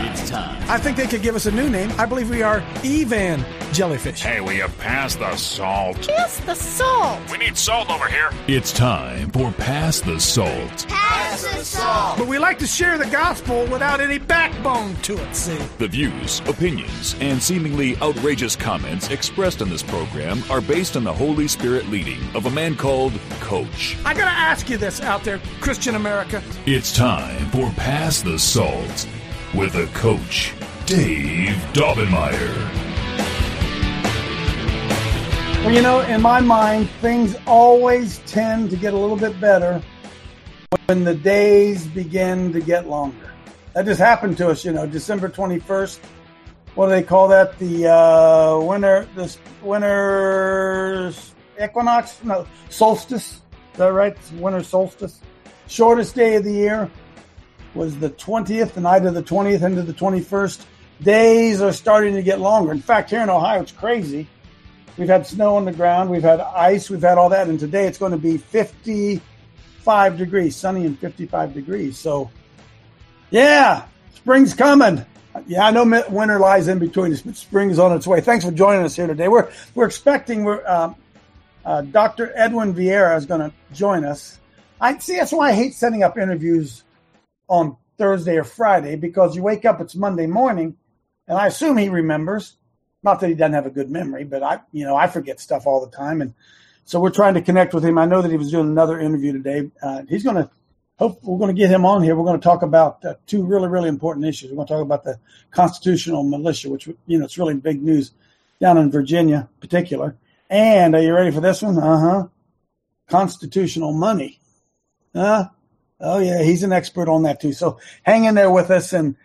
It's time. I think they could give us a new name. I believe we are Evan Jellyfish. Hey, will you pass the salt? Pass the salt. We need salt over here. It's time for Pass the Salt. Pass the salt. But we like to share the gospel without any backbone to it, see? The views, opinions, and seemingly outrageous comments expressed in this program are based on the Holy Spirit leading of a man called Coach. I gotta ask you this out there, Christian America. It's time for Pass the Salt with the Coach, Dave Daubenmire. Well, you know, in my mind, things always tend to get a little bit better when the days begin to get longer. That just happened to us, you know, December 21st. What do they call that? The winter equinox? No, solstice. Is that right? It's winter solstice. Shortest day of the year was the 20th, the night of the 20th into the 21st. Days are starting to get longer. In fact, here in Ohio, it's crazy. We've had snow on the ground. We've had ice. We've had all that. And today it's going to be 55 degrees, sunny and 55 degrees. So, yeah, spring's coming. Yeah, I know winter lies in between us, but spring is on its way. Thanks for joining us here today. We're expecting Dr. Edwin Vieira is going to join us. That's why I hate setting up interviews on Thursday or Friday, because you wake up, it's Monday morning, and I assume he remembers. Not that he doesn't have a good memory, but I forget stuff all the time. And so we're trying to connect with him. I know that he was doing another interview today. We're going to get him on here. We're going to talk about two really, really important issues. We're going to talk about the constitutional militia, which, you know, it's really big news down in Virginia in particular. And are you ready for this one? Constitutional money. Oh yeah, he's an expert on that too. So hang in there with us, and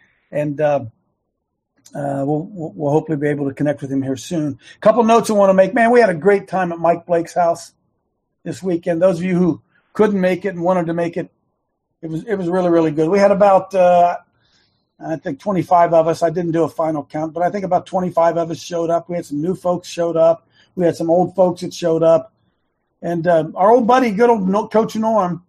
we'll hopefully be able to connect with him here soon. A couple notes I want to make. Man, we had a great time at Mike Blake's house this weekend. Those of you who couldn't make it and wanted to make it, it was really, really good. We had about, I think 25 of us. I didn't do a final count, but I think about 25 of us showed up. We had some new folks showed up. We had some old folks that showed up. And our old buddy, good old Coach Norm,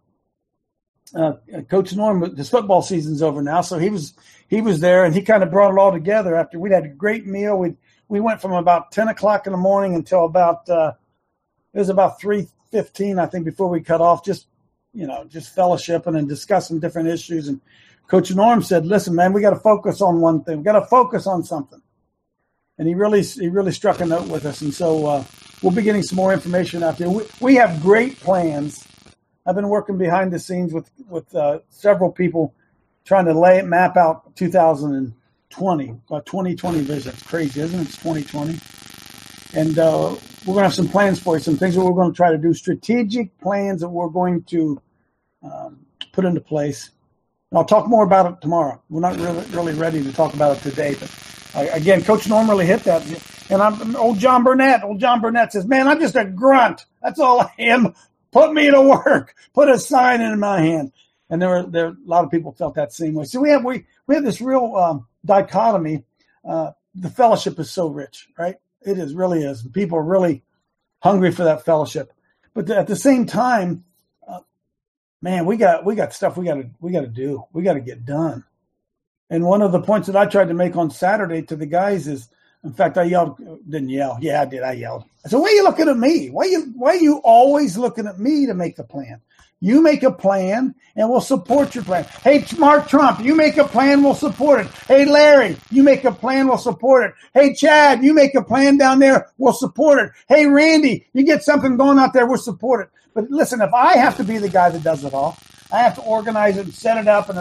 his football season's over now, so he was there, and he kind of brought it all together after we'd had a great meal. We went from about 10 o'clock in the morning until about it was about 3:15, I think, before we cut off, just fellowshipping and discussing different issues. And Coach Norm said, "Listen, man, we got to focus on one thing. We got to focus on something." And he really struck a note with us, and so we'll be getting some more information out there. We have great plans. I've been working behind the scenes with several people trying to map out 2020 vision. It's crazy, isn't it? It's 2020. And we're going to have some plans for you, some things that we're going to try to do, strategic plans that we're going to put into place. And I'll talk more about it tomorrow. We're not really ready to talk about it today. But again, Coach Norm really hit that. And old John Burnett says, "Man, I'm just a grunt. That's all I am. Put me to work. Put a sign in my hand." And there a lot of people felt that same way. So we have this real dichotomy. The fellowship is so rich, right? It really is. People are really hungry for that fellowship. But at the same time, man, we got stuff we got to do. We got to get done. And one of the points that I tried to make on Saturday to the guys is, in fact, didn't yell. Yeah, I did. I yelled. I said, "Why are you looking at me? Why are you always looking at me to make the plan? You make a plan, and we'll support your plan. Hey, Mark Trump, you make a plan, we'll support it. Hey, Larry, you make a plan, we'll support it. Hey, Chad, you make a plan down there, we'll support it. Hey, Randy, you get something going out there, we'll support it." But listen, if I have to be the guy that does it all, I have to organize it and set it up, and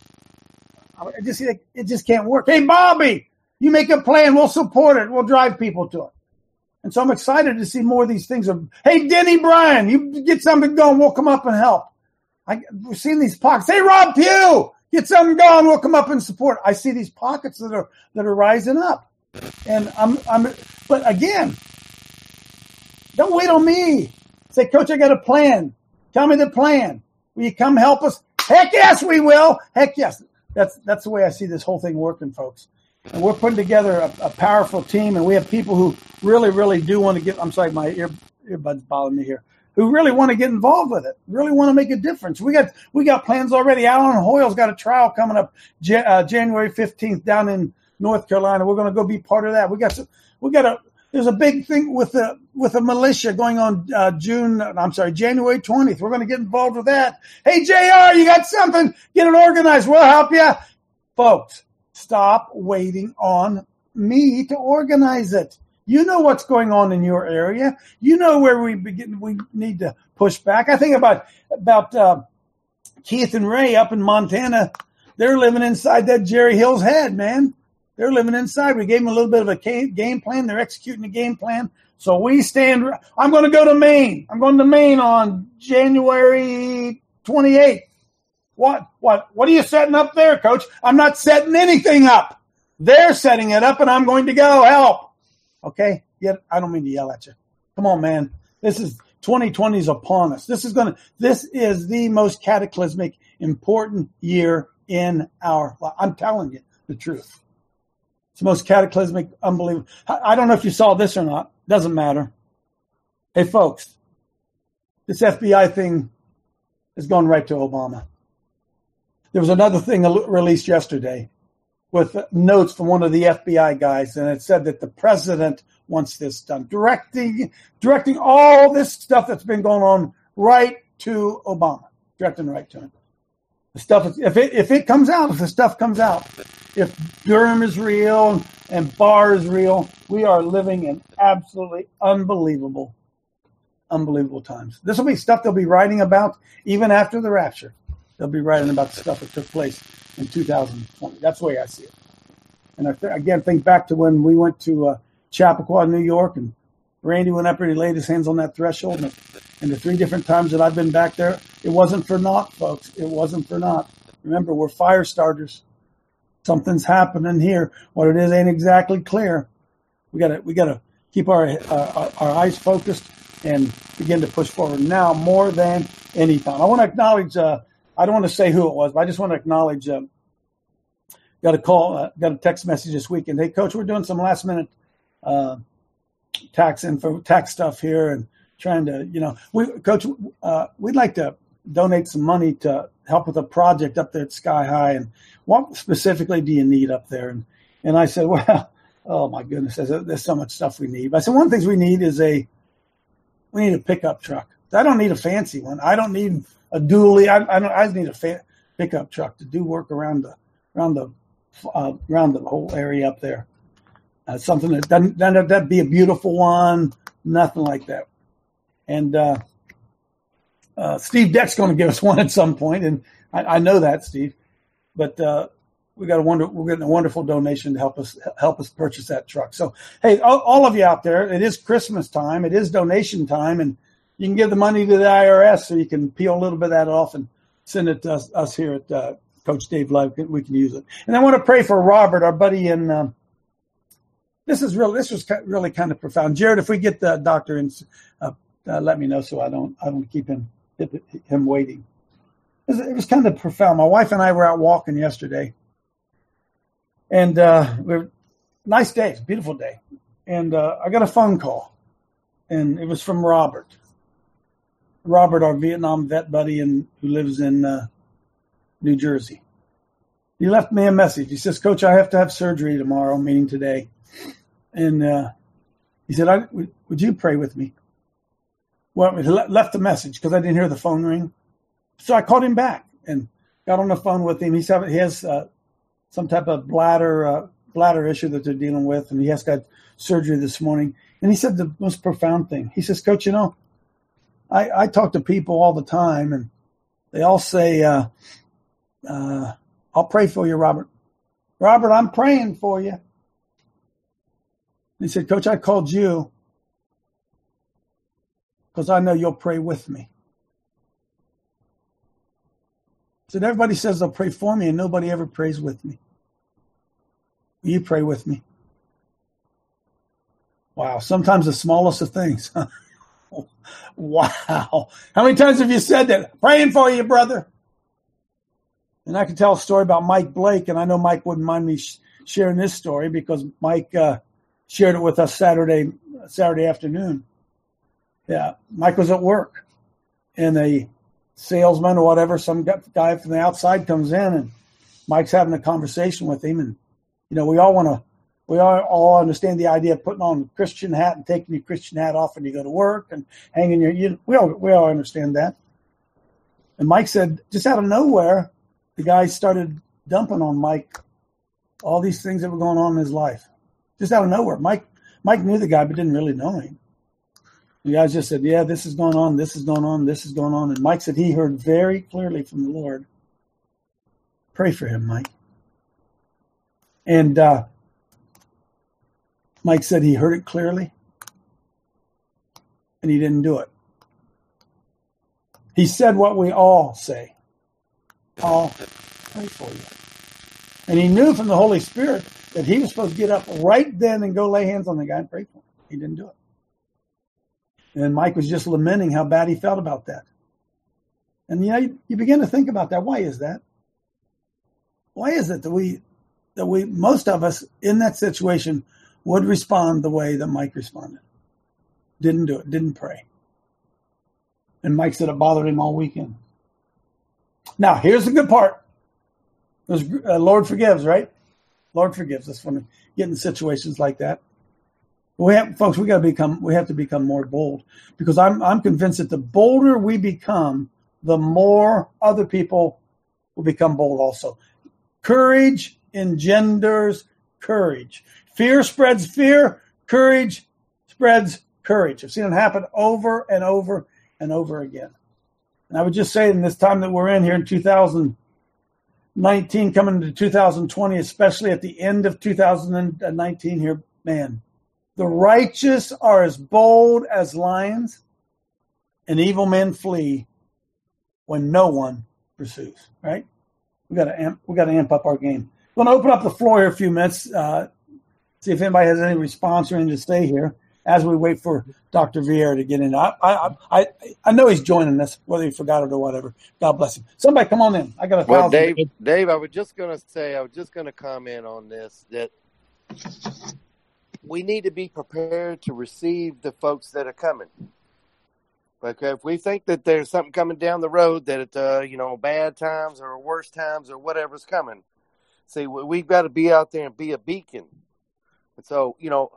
it just can't work. Hey, Bobby, you make a plan, we'll support it. We'll drive people to it. And so I'm excited to see more of these things. Hey, Denny Bryan, you get something going, we'll come up and help. We're seeing these pockets. Hey, Rob Pugh, get something going, we'll come up and support. I see these pockets that are rising up. And but again, don't wait on me. Say, "Coach, I got a plan. Tell me the plan. Will you come help us?" Heck yes, we will. Heck yes. That's the way I see this whole thing working, folks. And we're putting together a powerful team, and we have people who really, really do want to get – I'm sorry, my earbuds bothering me here. who really want to get involved with it, really want to make a difference. We got plans already. Alan Hoyle's got a trial coming up January 15th down in North Carolina. We're going to go be part of that. There's a big thing with a militia going on January 20th. We're going to get involved with that. Hey, JR, you got something? Get it organized. We'll help you. Folks, stop waiting on me to organize it. You know what's going on in your area. You know where we need to push back. I think about Keith and Ray up in Montana. They're living inside that Jerry Hill's head, man. They're living inside. We gave them a little bit of a game plan. They're executing the game plan. So we stand. I'm going to go to Maine. I'm going to Maine on January 28th. What are you setting up there, Coach? I'm not setting anything up. They're setting it up, and I'm going to go help. Okay? Yeah, I don't mean to yell at you. Come on, man. This is 2020 is upon us. This is the most cataclysmic, important year in our life. I'm telling you the truth. It's the most cataclysmic, unbelievable. I don't know if you saw this or not. Doesn't matter. Hey, folks, this FBI thing is going right to Obama. There was another thing released yesterday with notes from one of the FBI guys, and it said that the president wants this done, directing all this stuff that's been going on right to Obama, directing right to him. The stuff, if it comes out, if the stuff comes out, if Durham is real and Barr is real, we are living in absolutely unbelievable times. This will be stuff they'll be writing about even after the rapture. They'll be writing about the stuff that took place in 2020. That's the way I see it. And again, think back to when we went to Chappaqua, New York, and Randy went up and he laid his hands on that threshold. And the 3 different times that I've been back there, it wasn't for naught, folks. It wasn't for naught. Remember, we're fire starters. Something's happening here. What it is ain't exactly clear. We gotta keep our eyes focused and begin to push forward now more than any time. I want to acknowledge. I don't want to say who it was, but I just want to acknowledge. Got a text message this weekend. Hey, Coach, we're doing some last minute tax stuff here and trying to, Coach, we'd like to donate some money to help with a project up there at Sky High. And what specifically do you need up there? And I said, well, oh my goodness, there's so much stuff we need. But I said, one of the things we need is we need a pickup truck. I don't need a fancy one. I don't need a dually. I just need a pickup truck to do work around the whole area up there. Something that doesn't that'd be a beautiful one. Nothing like that. And Steve Deck's going to give us one at some point, and I know that, Steve. But we're getting a wonderful donation to help us purchase that truck. So hey, all of you out there, it is Christmas time. It is donation time, and you can give the money to the IRS so you can peel a little bit of that off and send it to us here at Coach Dave Live. We can use it. And I want to pray for Robert, our buddy in. This was really kind of profound. Jared, if we get the doctor in, let me know so I don't keep him waiting. It was kind of profound. My wife and I were out walking yesterday, and nice day, beautiful day. And I got a phone call, and it was from Robert. Robert, our Vietnam vet buddy, who lives in New Jersey. He left me a message. He says, Coach, I have to have surgery tomorrow, meaning today. And he said, would you pray with me? Well, he left a message because I didn't hear the phone ring. So I called him back and got on the phone with him. He has some type of bladder issue that they're dealing with, and he has got surgery this morning. And he said the most profound thing. He says, Coach, I talk to people all the time, and they all say, I'll pray for you, Robert. Robert, I'm praying for you. He said, Coach, I called you because I know you'll pray with me. He said, everybody says they'll pray for me, and nobody ever prays with me. Will you pray with me? Wow, sometimes the smallest of things. Wow. How many times have you said that? Praying for you, brother. And I can tell a story about Mike Blake, and I know Mike wouldn't mind me sharing this story because Mike shared it with us Saturday afternoon. Yeah, Mike was at work, and a salesman or whatever, some guy from the outside comes in, and Mike's having a conversation with him. And, we all understand the idea of putting on a Christian hat and taking your Christian hat off when you go to work and hanging we all understand that. And Mike said, just out of nowhere, the guy started dumping on Mike all these things that were going on in his life. Just out of nowhere. Mike knew the guy, but didn't really know him. The guy just said, yeah, this is going on, this is going on, this is going on. And Mike said he heard very clearly from the Lord, pray for him, Mike. And Mike said he heard it clearly, and he didn't do it. He said what we all say. I'll pray for you. And he knew from the Holy Spirit that he was supposed to get up right then and go lay hands on the guy and pray for him. He didn't do it. And Mike was just lamenting how bad he felt about that. And you begin to think about that. Why is that? Why is it that we most of us in that situation would respond the way that Mike responded? Didn't do it. Didn't pray. And Mike said it bothered him all weekend. Now, here's the good part. Lord forgives, right? Lord forgives us when we get in situations like that. We have to become more bold, because I'm convinced that the bolder we become, the more other people will become bold also. Courage engenders courage. Fear spreads fear. Courage spreads courage. I've seen it happen over and over and over again. And I would just say, in this time that we're in here in 2019, coming into 2020, especially at the end of 2019 here, man, the righteous are as bold as lions, and evil men flee when no one pursues. Right? We got to amp up our game. I'm going to open up the floor here a few minutes. See if anybody has any response or anything to say here as we wait for Dr. Vieira to get in. I know he's joining us, whether he forgot it or whatever. God bless him. Somebody come on in. I got 1,000. Well, Dave, I was just going to comment on this, that we need to be prepared to receive the folks that are coming. Because if we think that there's something coming down the road, that it's, bad times or worse times or whatever's coming, see, we've got to be out there and be a beacon. And so,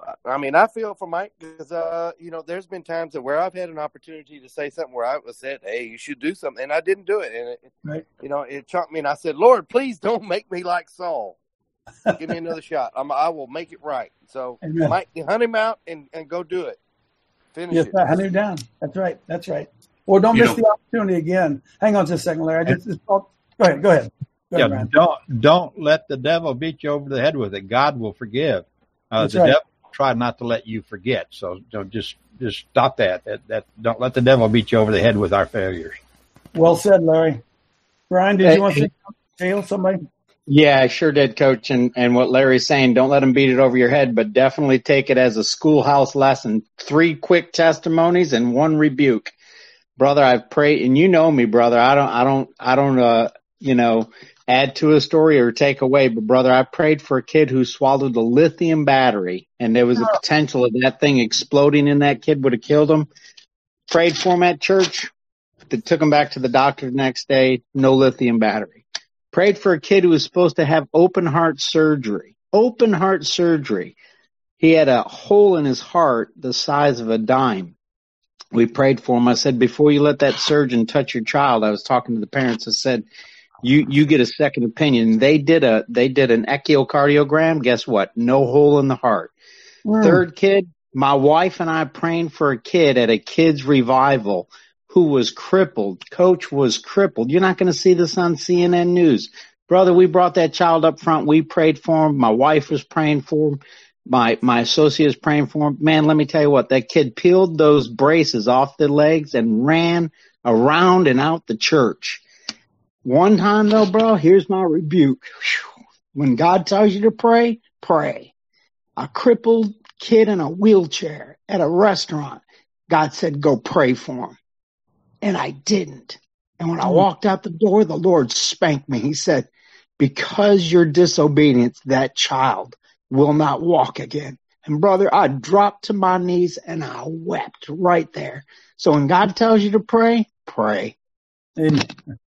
I feel for Mike, because, there's been times where I've had an opportunity to say something where I was said, hey, you should do something. And I didn't do it. And, it shocked me. And I said, Lord, please don't make me like Saul. Give me another shot. I will make it right. So, Amen. Mike, hunt him out and go do it. Finish it. Hunt him down. That's right. Or don't miss the opportunity again. Hang on just a second, Larry. Go ahead. Yeah, don't let the devil beat you over the head with it. God will forgive. The devil will try not to let you forget. So don't just stop that. Don't let the devil beat you over the head with our failures. Well said, Larry. Brian, did you want to say somebody? Yeah, I sure did, Coach. And what Larry's saying, don't let him beat it over your head, but definitely take it as a schoolhouse lesson. 3 quick testimonies and 1 rebuke. Brother, I've prayed, and you know me, brother. I don't add to a story or take away, but brother, I prayed for a kid who swallowed a lithium battery, and there was a potential of that thing exploding in that kid would have killed him. Prayed for him at church. They took him back to the doctor the next day. No lithium battery. Prayed for a kid who was supposed to have open heart surgery. Open heart surgery. He had a hole in his heart the size of a dime. We prayed for him. I said, before you let that surgeon touch your child, I was talking to the parents. I said, you get a second opinion. They did an echocardiogram. Guess what? No hole in the heart. Third kid, my wife and I praying for a kid at a kids revival who was crippled. Coach was crippled. You're not going to see this on CNN News. Brother, we brought that child up front. We prayed for him. My wife was praying for him. My associate is praying for him. Man, let me tell you what, that kid peeled those braces off the legs and ran around and out the church. One time though, bro, here's my rebuke. When God tells you to pray, pray. A crippled kid in a wheelchair at a restaurant, God said, go pray for him. And I didn't. And when I walked out the door, the Lord spanked me. He said, because your disobedience, that child will not walk again. And brother, I dropped to my knees and I wept right there. So when God tells you to pray, pray. Amen.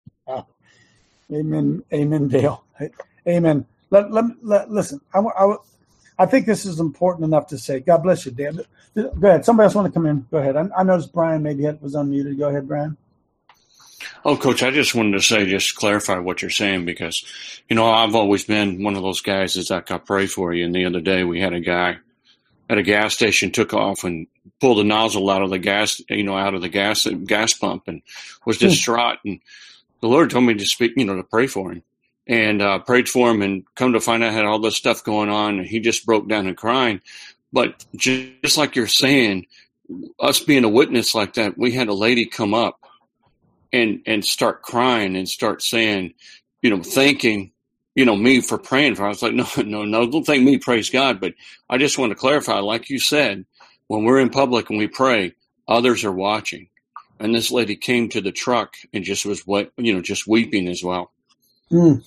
Amen. Amen, Dale. Amen. Listen, I think this is important enough to say. God bless you, Dan. Go ahead. Somebody else want to come in? Go ahead. I noticed Brian maybe was unmuted. Go ahead, Brian. Oh, Coach, I just wanted to say, just clarify what you're saying, because, I've always been one of those guys that's like, I pray for you. And the other day we had a guy at a gas station took off and pulled the nozzle out of the gas, gas pump, and was distraught. And the Lord told me to speak, to pray for him, and prayed for him, and come to find out had all this stuff going on. And he just broke down and crying. But just like you're saying, us being a witness like that, we had a lady come up and start crying and start saying, thanking, me for praying for her. I was like, no, don't thank me, praise God. But I just want to clarify, like you said, when we're in public and we pray, others are watching. And this lady came to the truck and just was just weeping as well. I'm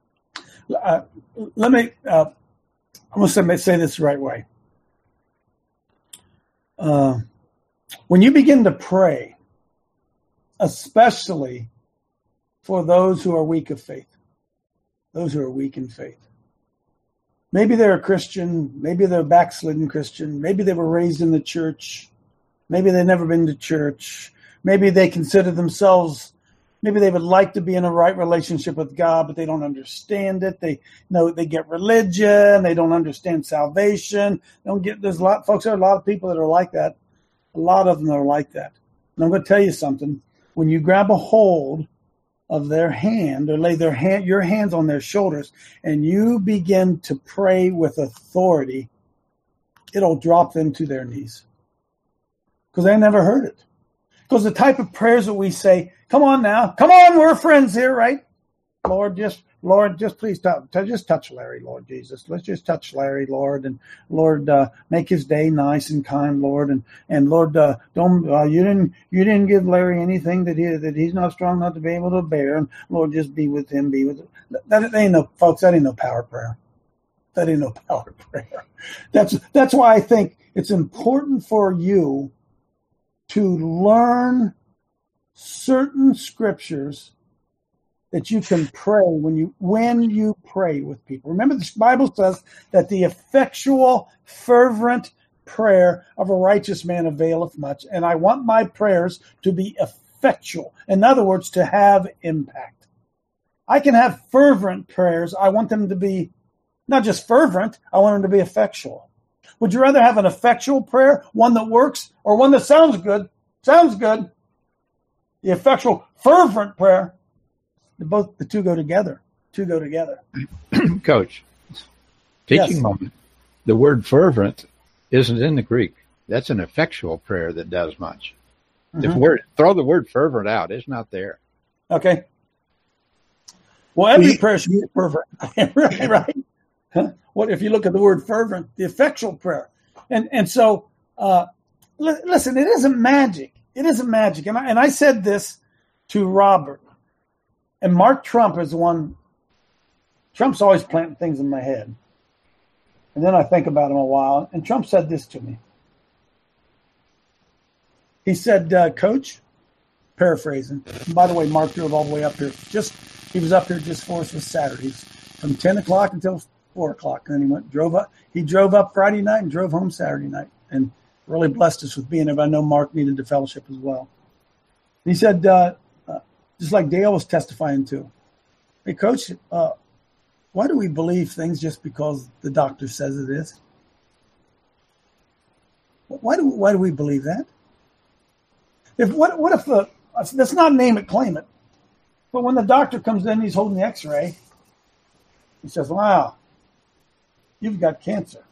going to say this the right way. When you begin to pray, especially for those who are weak of faith, those who are weak in faith. Maybe they're a Christian, maybe they're a backslidden Christian, maybe they were raised in the church, maybe they've never been to church, maybe they consider themselves, maybe they would like to be in a right relationship with God, but they don't understand it. They get religion, they don't understand salvation. There's a lot, folks, there are a lot of people that are like that. A lot of them are like that. And I'm going to tell you something. When you grab a hold of their hand or lay your hands on their shoulders and you begin to pray with authority, it'll drop them to their knees because they never heard it. Because the type of prayers that we say, come on now, come on, we're friends here, right? Lord, just please touch Larry, Lord Jesus. Let's just touch Larry, Lord, and Lord, make his day nice and kind, Lord, and Lord, you didn't give Larry anything that he's not strong enough to be able to bear, and Lord, just be with him, That ain't no power prayer. That ain't no power prayer. That's why I think it's important for you to learn certain scriptures that you can pray when you pray with people. Remember, the Bible says that the effectual, fervent prayer of a righteous man availeth much. And I want my prayers to be effectual. In other words, to have impact. I can have fervent prayers. I want them to be not just fervent, I want them to be effectual. Would you rather have an effectual prayer, one that works, or one that sounds good? Sounds good. The effectual, fervent prayer. The two go together. Coach, teaching moment. The word fervent isn't in the Greek. That's an effectual prayer that does much. Mm-hmm. Throw the word fervent out. It's not there. Okay. Well, every prayer should be fervent, right? What if you look at the word fervent, the effectual prayer, and so listen, it isn't magic. It isn't magic, and I said this to Robert. And Mark Trump is the one. Trump's always planting things in my head. And then I think about him a while. And Trump said this to me. He said, Coach, paraphrasing. And by the way, Mark drove all the way up here. He was up here just for us with Saturdays from 10 o'clock until 4 o'clock. And then he drove up Friday night and drove home Saturday night. And really blessed us with being there. But I know Mark needed the fellowship as well. He said, just like Dale was testifying to. Hey, Coach, why do we believe things just because the doctor says it is? Why do we believe that? What if let's not name it, claim it. But when the doctor comes in, he's holding the X-ray. He says, "Wow, you've got cancer."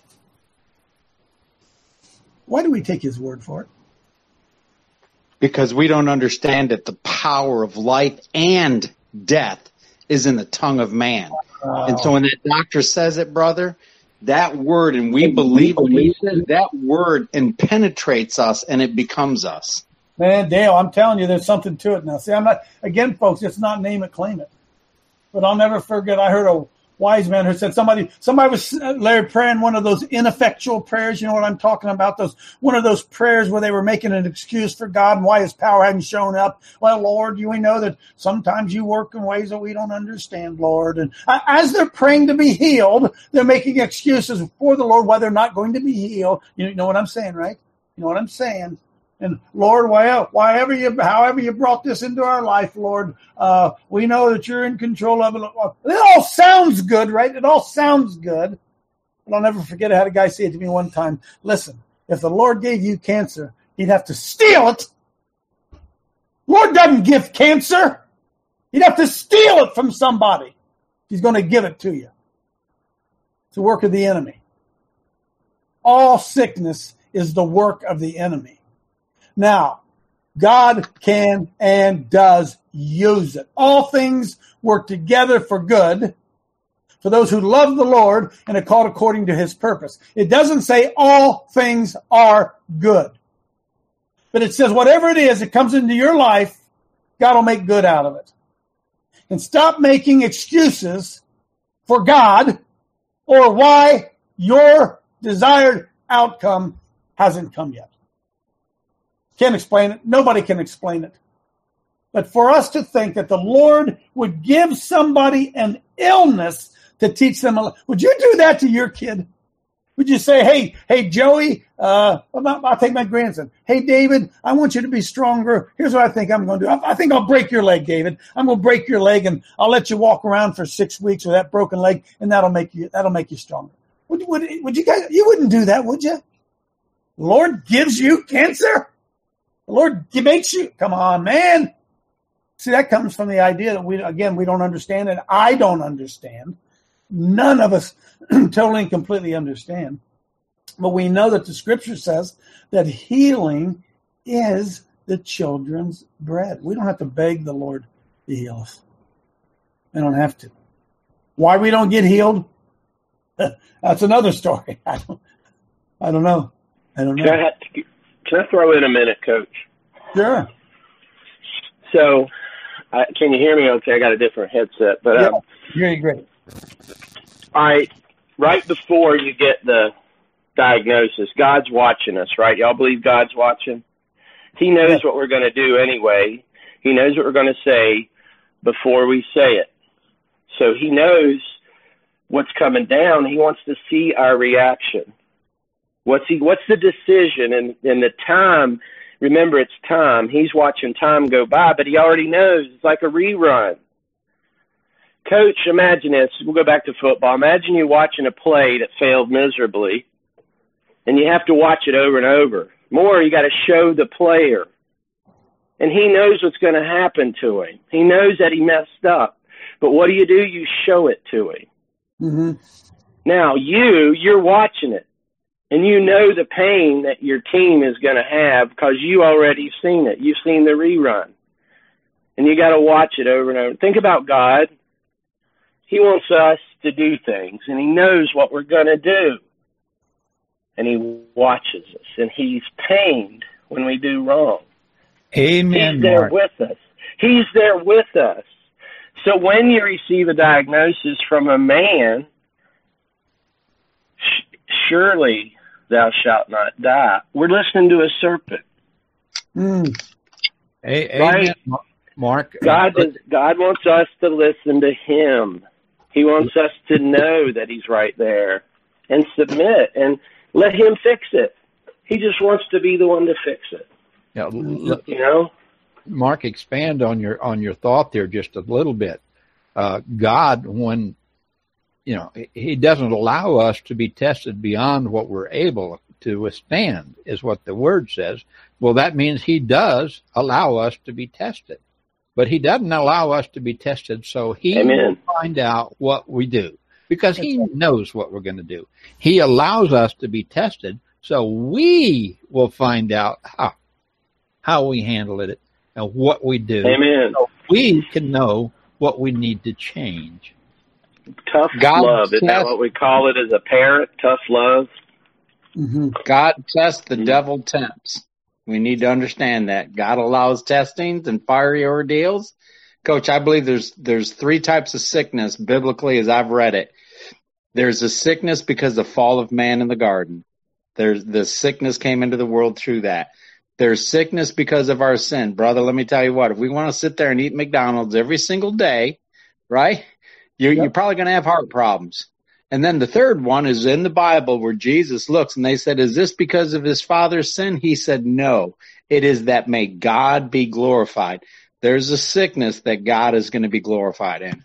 Why do we take his word for it? Because we don't understand that the power of life and death is in the tongue of man. Wow. And so when that doctor says it, brother, that word, and we believe when he says that word, and penetrates us and it becomes us. Man, Dale, I'm telling you, there's something to it now. See, I'm not, again, folks, it's not name it, claim it. But I'll never forget, I heard wise man who said somebody was, Larry, praying one of those ineffectual prayers. You know what I'm talking about? One of those prayers where they were making an excuse for God and why his power hadn't shown up. Well, Lord, we know that sometimes you work in ways that we don't understand, Lord. And as they're praying to be healed, they're making excuses for the Lord why they're not going to be healed. You know what I'm saying, right? You know what I'm saying? And Lord, however you brought this into our life, Lord, we know that you're in control of it. It all sounds good, right? It all sounds good. But I'll never forget, I had a guy say it to me one time. Listen, if the Lord gave you cancer, he'd have to steal it. Lord doesn't give cancer. He'd have to steal it from somebody. He's going to give it to you. It's the work of the enemy. All sickness is the work of the enemy. Now, God can and does use it. All things work together for good for those who love the Lord and are called according to his purpose. It doesn't say all things are good. But it says whatever it is that comes into your life, God will make good out of it. And stop making excuses for God or why your desired outcome hasn't come yet. Can't explain it. Nobody can explain it. But for us to think that the Lord would give somebody an illness to teach them, would you do that to your kid? Would you say, hey, Joey, I'll take my grandson. Hey, David, I want you to be stronger. Here's what I think I'm going to do. I think I'll break your leg, David. I'm going to break your leg, and I'll let you walk around for 6 weeks with that broken leg, and that'll make you stronger. Would you guys? You wouldn't do that, would you? The Lord gives you cancer. The Lord makes you. Come on, man. See, that comes from the idea that we don't understand, and I don't understand. None of us totally and completely understand. But we know that the scripture says that healing is the children's bread. We don't have to beg the Lord to heal us. We don't have to. Why we don't get healed? That's another story. I don't know. Can I throw in a minute, Coach? Sure. So, can you hear me okay? I got a different headset. But yeah, you're great. All right. Right before you get the diagnosis, God's watching us, right? Y'all believe God's watching? He knows what we're going to do anyway. He knows what we're going to say before we say it. So he knows what's coming down. He wants to see our reaction. What's the decision and the time? Remember, it's time. He's watching time go by, but he already knows. It's like a rerun. Coach, imagine this. We'll go back to football. Imagine you watching a play that failed miserably, and you have to watch it over and over. More, you got to show the player. And he knows what's going to happen to him. He knows that he messed up. But what do? You show it to him. Mm-hmm. Now, you're watching it. And you know the pain that your team is going to have because you already seen it. You've seen the rerun. And you got to watch it over and over. Think about God. He wants us to do things, and he knows what we're going to do. And he watches us, and he's pained when we do wrong. Amen. He's there Mark. with us. He's there with us. So when you receive a diagnosis from a man, surely thou shalt not die. We're listening to a serpent. Mm. Right? Amen, Mark. God wants us to listen to him. He wants us to know that he's right there and submit and let him fix it. He just wants to be the one to fix it. Yeah, you know? Mark, expand on your thought there just a little bit. God, when he doesn't allow us to be tested beyond what we're able to withstand, is what the word says. Well, that means he does allow us to be tested. But he doesn't allow us to be tested so he will find out what we do. Because he knows what we're going to do. He allows us to be tested so we will find out how we handle it and what we do. Amen. So we can know what we need to change. Tough love. Is that what we call it as a parent? Tough love? Mm-hmm. God tests, the devil tempts. We need to understand that. God allows testings and fiery ordeals, Coach, I believe there's three types of sickness biblically as I've read it. There's a sickness because of the fall of man in the garden. The sickness came into the world through that. There's sickness because of our sin. Brother, let me tell you what, if we want to sit there and eat McDonald's every single day, right, you're probably going to have heart problems. And then the third one is in the Bible where Jesus looks and they said, is this because of his father's sin? He said, no, it is that may God be glorified. There's a sickness that God is going to be glorified in.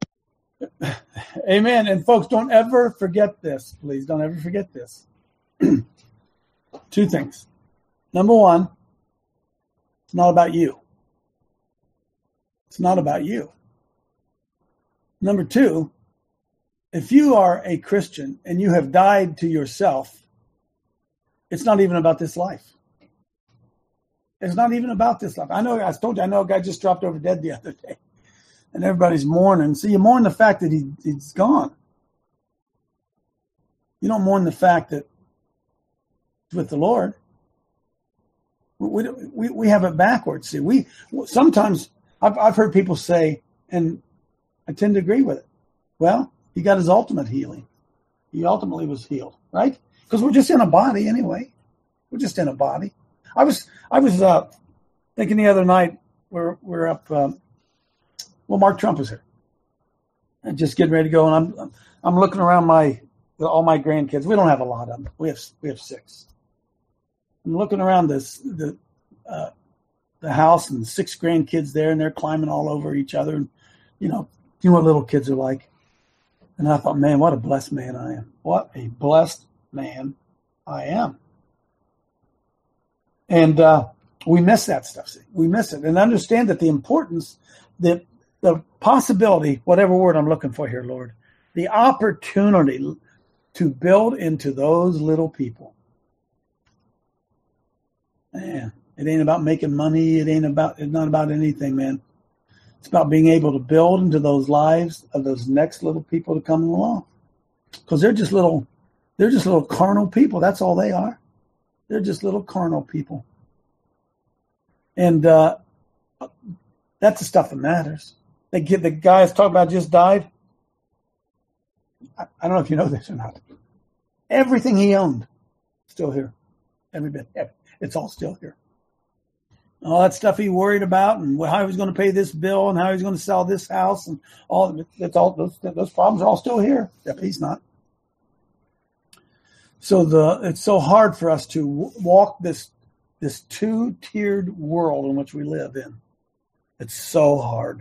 Amen. And folks, don't ever forget this. Please don't ever forget this. Two things. Number one, it's not about you. It's not about you. Number two, if you are a Christian and you have died to yourself, it's not even about this life. It's not even about this life. I know a guy just dropped over dead the other day, and everybody's mourning. So you mourn the fact that he's gone. You don't mourn the fact that it's with the Lord. We have it backwards. See, sometimes I've heard people say, and I tend to agree with it. Well, he got his ultimate healing. He ultimately was healed, right? Because we're just in a body anyway. We're just in a body. I was thinking the other night, we're up. Mark Trump is here, and just getting ready to go. And I'm looking around all my grandkids. We don't have a lot of them. We have 6. I'm looking around the house and 6 grandkids there, and they're climbing all over each other. And you know what little kids are like. And I thought, man, what a blessed man I am. What a blessed man I am. And we miss that stuff. See? We miss it. And understand that the importance, the possibility, whatever word I'm looking for here, Lord, the opportunity to build into those little people. Man, it ain't about making money. It's not about anything, man. It's about being able to build into those lives of those next little people to come along. Because they're just little carnal people. That's all they are. They're just little carnal people. And that's the stuff that matters. The guys talking about just died. I don't know if you know this or not. Everything he owned, still here. Every bit. It's all still here. All that stuff he worried about and how he was going to pay this bill and how he was going to sell this house and all those problems are all still here. Except he's not. So it's so hard for us to walk this 2-tiered world in which we live in. It's so hard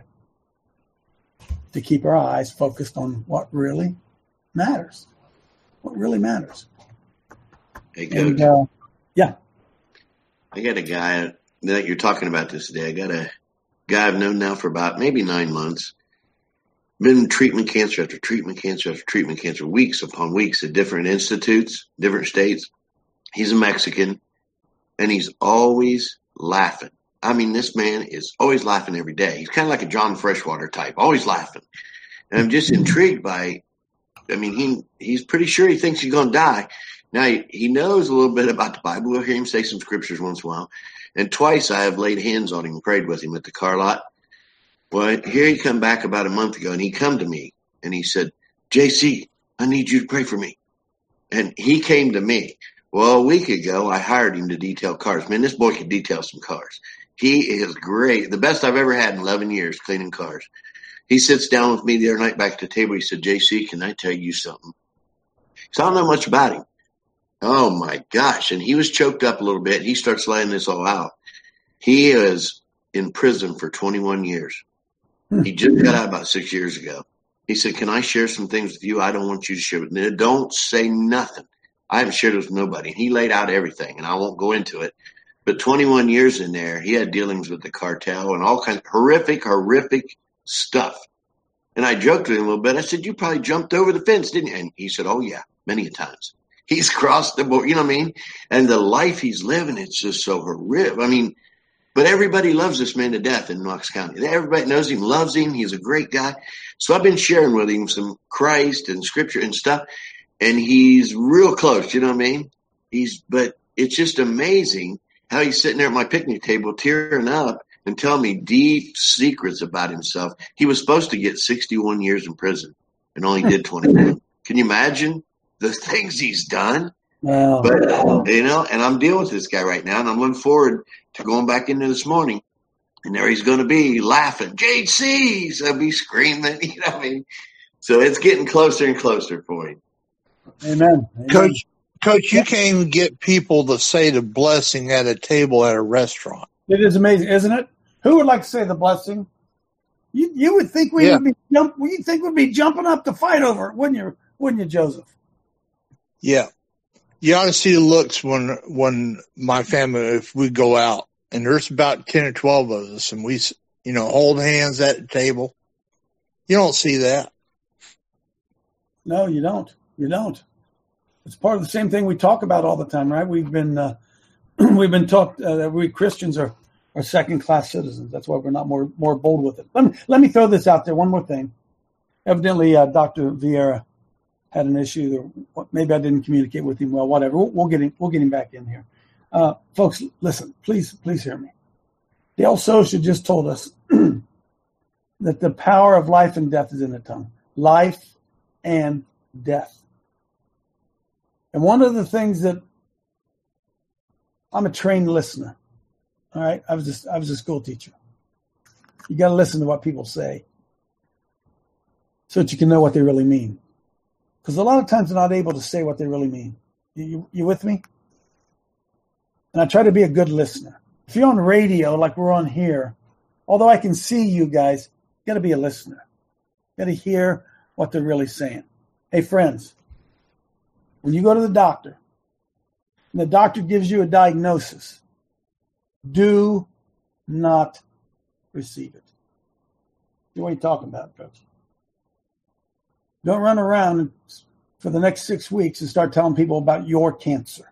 to keep our eyes focused on what really matters. What really matters. Hey, Coach. And, yeah. I got a guy that you're talking about this today. I got a guy I've known now for about maybe 9 months. Been treatment cancer after treatment cancer after treatment cancer, weeks upon weeks at different institutes, different states. He's a Mexican, and he's always laughing. I mean, this man is always laughing every day. He's kind of like a John Freshwater type, always laughing. And I'm just intrigued by, he's pretty sure he thinks he's going to die. Now, he knows a little bit about the Bible. We'll hear him say some scriptures once in a while. And twice I have laid hands on him and prayed with him at the car lot. Well, here he come back about a month ago, and he come to me, and he said, JC, I need you to pray for me. And he came to me. Well, a week ago, I hired him to detail cars. Man, this boy can detail some cars. He is great. The best I've ever had in 11 years cleaning cars. He sits down with me the other night back at the table. He said, JC, can I tell you something? So I don't know much about him. Oh, my gosh. And he was choked up a little bit. He starts laying this all out. He is in prison for 21 years. He just got out about 6 years ago. He said, can I share some things with you? I don't want you to share with me. Don't say nothing. I haven't shared it with nobody. And he laid out everything, and I won't go into it. But 21 years in there, he had dealings with the cartel and all kinds of horrific stuff. And I joked with him a little bit. I said, you probably jumped over the fence, didn't you? And he said, oh, yeah, many a times. He's crossed the board, you know what I mean? And the life he's living, it's just so horrific. But everybody loves this man to death in Knox County. Everybody knows him, loves him. He's a great guy. So I've been sharing with him some Christ and scripture and stuff. And he's real close, you know what I mean? But it's just amazing how he's sitting there at my picnic table tearing up. and tell me deep secrets about himself. He was supposed to get 61 years in prison and only did 21. Can you imagine the things he's done? Wow. But, and I'm dealing with this guy right now, and I'm looking forward to going back into this morning. And there he's going to be laughing, JC. So I'll be screaming, So it's getting closer and closer for him. Amen. Coach, you can't even get people to say the blessing at a table at a restaurant. It is amazing, isn't it? Who would like to say the blessing? You would think we'd be jumping up to fight over it, wouldn't you, Joseph? Yeah. You ought to see the looks when my family, if we go out, and there's about 10 or 12 of us, and we, hold hands at the table. You don't see that. No, you don't. You don't. It's part of the same thing we talk about all the time, right? We've been taught that we Christians are second-class citizens. That's why we're not more bold with it. Let me throw this out there. One more thing. Evidently, Dr. Vieira had an issue. Maybe I didn't communicate with him well. Whatever. We'll get him back in here. Folks, listen. Please hear me. Dale Socha just told us that the power of life and death is in the tongue. Life and death. And one of the things that I'm a trained listener. All right, I was a school teacher. You got to listen to what people say so that you can know what they really mean. Because a lot of times they're not able to say what they really mean. You with me? And I try to be a good listener. If you're on radio like we're on here, although I can see you guys, you got to be a listener. You got to hear what they're really saying. Hey, friends, when you go to the doctor and the doctor gives you a diagnosis, do not receive it. What are you talking about, Coach? Don't run around for the next 6 weeks and start telling people about your cancer.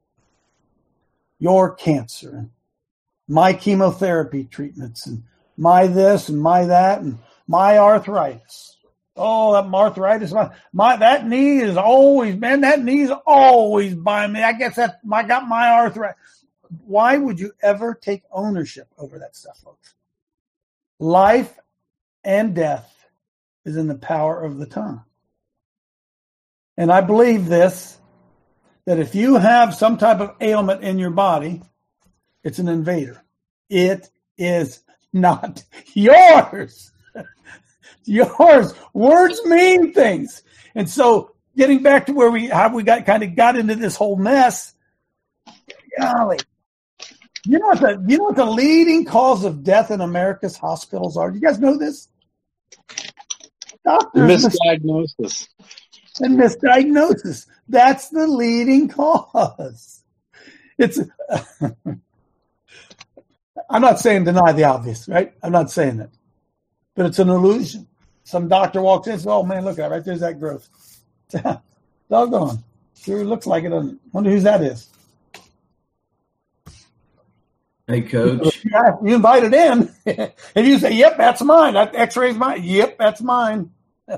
Your cancer and my chemotherapy treatments and my this and my that and my arthritis. Oh, that arthritis. That knee is always, man, that knee is always by me. I guess I got my arthritis. Why would you ever take ownership over that stuff, folks? Life and death is in the power of the tongue. And I believe this, that if you have some type of ailment in your body, it's an invader. It is not yours. Yours. Words mean things. And so getting back to where we got into this whole mess, golly. You know what the leading cause of death in America's hospitals are? Do you guys know this? Doctors. Misdiagnosis. And misdiagnosis. That's the leading cause. I'm not saying deny the obvious, right? I'm not saying that. But it's an illusion. Some doctor walks in and says, oh, man, look at it. Right there's that growth. Doggone. Sure looks like it, doesn't it? Wonder whose that is. Hey, Coach. You invited in. And you say, yep, that's mine. That x-ray's mine. Yep, that's mine.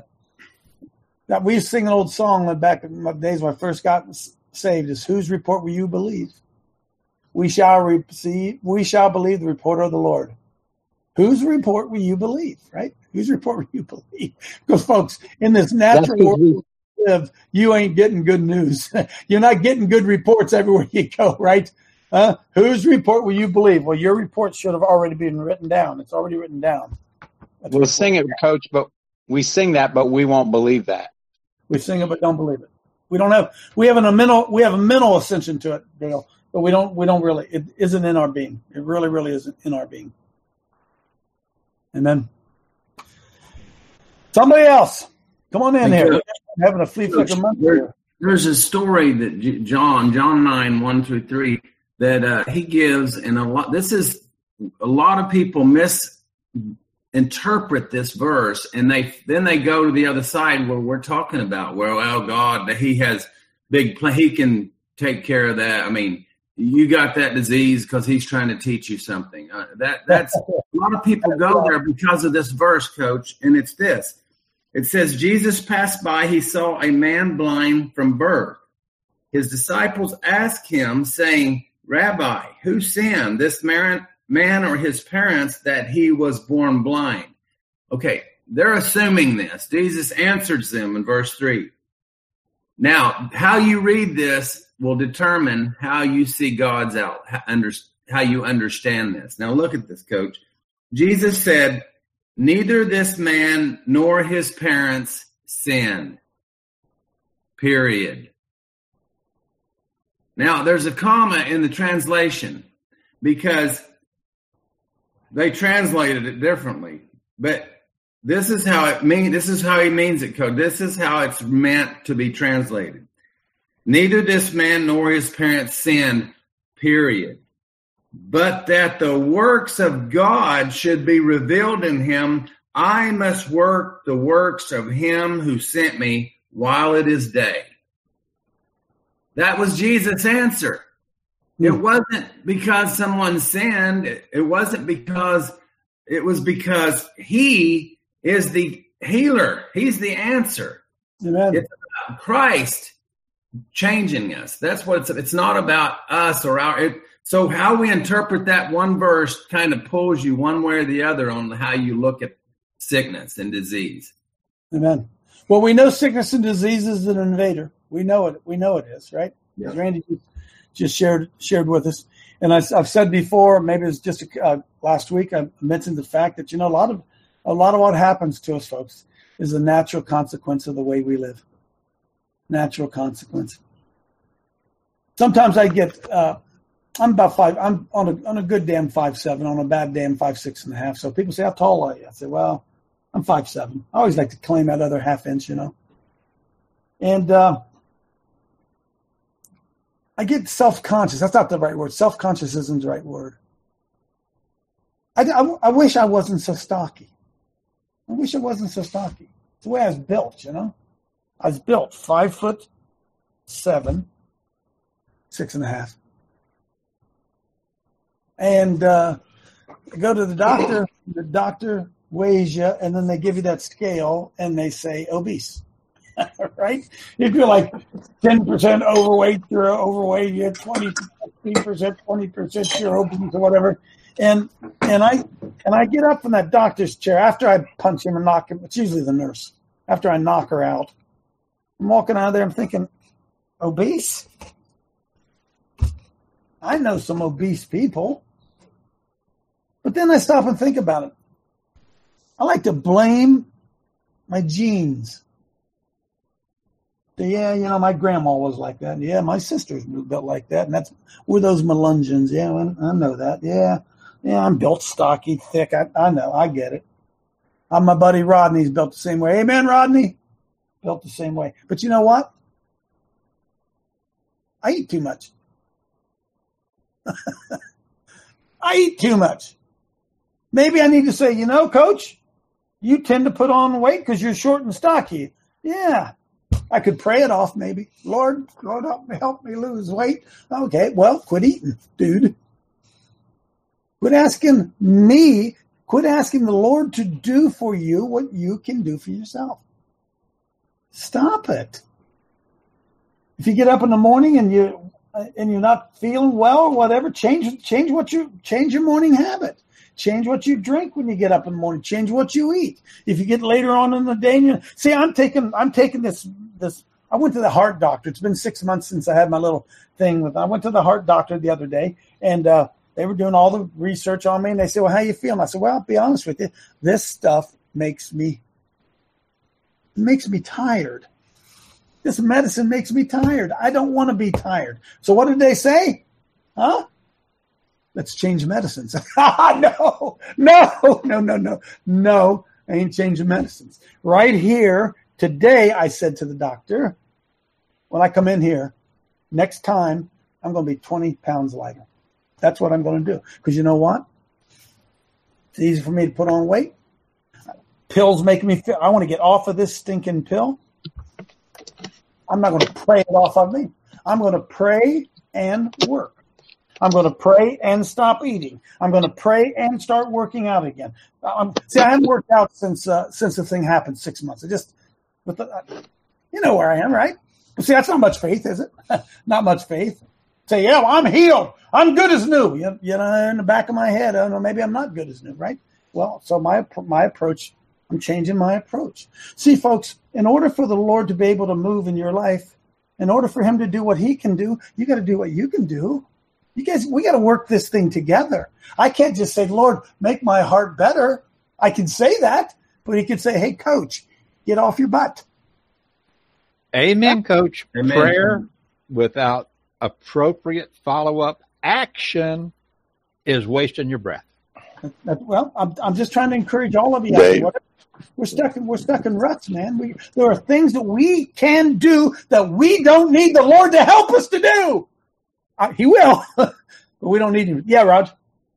We used to sing an old song back in my days when I first got saved. Is whose report will you believe? We shall believe the report of the Lord. Whose report will you believe, right? Whose report will you believe? Because, folks, in this natural world we live, you ain't getting good news. You're not getting good reports everywhere you go, right? Whose report will you believe? Well, your report should have already been written down. It's already written down. We'll sing it, Coach, but we sing that, but we won't believe that. We sing it, but don't believe it. We have a mental ascension to it, Dale, but we don't really. It isn't in our being. It really, really isn't in our being. Amen. Somebody else, come on in here. I'm having a flea flicker month here. There's a story that John 9:1-3 that he gives, and a lot of people misinterpret this verse, and they go to the other side where we're talking about, well, God, he has he can take care of that. I mean, you got that disease because he's trying to teach you something. That's a lot of people go there because of this verse, Coach, and it's this. It says, Jesus passed by, he saw a man blind from birth. His disciples asked him, saying, Rabbi, who sinned, this man man or his parents that he was born blind. Okay, they're assuming this. Jesus answers them in verse 3. Now, how you read this will determine how you see God's out, how you understand this. Now, look at this, Coach. Jesus said, neither this man nor his parents sinned. Period. Now, there's a comma in the translation because they translated it differently. But this is how it means. This is how he means it, Coach. This is how it's meant to be translated. Neither this man nor his parents sinned, period. But that the works of God should be revealed in him, I must work the works of him who sent me while it is day. That was Jesus' answer. It wasn't because someone sinned. It wasn't because, it was because he is the healer. He's the answer. Amen. It's about Christ changing us. That's what it's not about us or so how we interpret that one verse kind of pulls you one way or the other on how you look at sickness and disease. Amen. Well, we know sickness and disease is an invader. We know it. We know it is, right? Yeah. Randy just shared with us. And I've said before, maybe it was just last week, I mentioned the fact that, a lot of what happens to us, folks, is a natural consequence of the way we live. Natural consequence. Sometimes I get, I'm about 5. I'm on a good day, I'm 5'7". On a bad day, I'm 5'6.5". So people say, how tall are you? I say, well, I'm 5'7". I always like to claim that other half inch, And I get self-conscious. That's not the right word. Self-conscious isn't the right word. I wish I wasn't so stocky. I wish I wasn't so stocky. It's the way I was built, I was built 5'7", 6.5. And I go to the doctor weighs you, and then they give you that scale, and they say obese, right? If you're like 10% overweight, you're overweight. You're 20%, 20%, you're obese or whatever. And I get up from that doctor's chair after I punch him and knock him. It's usually the nurse. After I knock her out, I'm walking out of there. I'm thinking, obese? I know some obese people. But then I stop and think about it. I like to blame my genes. Yeah, my grandma was like that. Yeah, my sister's built like that. And we're those Melungeons. Yeah, I know that. Yeah, I'm built stocky, thick. I know. I get it. My buddy Rodney's built the same way. Hey, man, Rodney. Built the same way. But you know what? I eat too much. I eat too much. Maybe I need to say, Coach, you tend to put on weight because you're short and stocky. Yeah. I could pray it off maybe. Lord, help me lose weight. Okay, well, quit eating, dude. Quit asking the Lord to do for you what you can do for yourself. Stop it. If you get up in the morning and you're not feeling well or whatever, change your morning habit. Change what you drink when you get up in the morning. Change what you eat. If you get later on in the day, see, I'm taking this. I went to the heart doctor. It's been 6 months since I had my little thing. I went to the heart doctor the other day, and they were doing all the research on me. And they said, "Well, how you feeling?" I said, "Well, I'll be honest with you. This stuff makes me tired. This medicine makes me tired. I don't want to be tired." So what did they say? Huh? Let's change medicines. No, I ain't changing medicines. Right here, today, I said to the doctor, when I come in here, next time, I'm going to be 20 pounds lighter. That's what I'm going to do. Because you know what? It's easy for me to put on weight. Pills make me feel, I want to get off of this stinking pill. I'm not going to pray it off of me. I'm going to pray and work. I'm going to pray and stop eating. I'm going to pray and start working out again. I haven't worked out since the thing happened 6 months. You know where I am, right? See, that's not much faith, is it? Not much faith. Say, yeah, well, I'm healed. I'm good as new. You know, in the back of my head, I don't know, maybe I'm not good as new, right? Well, so my approach, I'm changing my approach. See, folks, in order for the Lord to be able to move in your life, in order for him to do what he can do, you got to do what you can do. You guys, we got to work this thing together. I can't just say, Lord, make my heart better. I can say that, but he could say, hey, coach, get off your butt. Amen, Coach. Amen. Prayer without appropriate follow-up action is wasting your breath. Well, I'm just trying to encourage all of you. We're stuck in ruts, man. There are things that we can do that we don't need the Lord to help us to do. He will, but we don't need him. Yeah, Rod.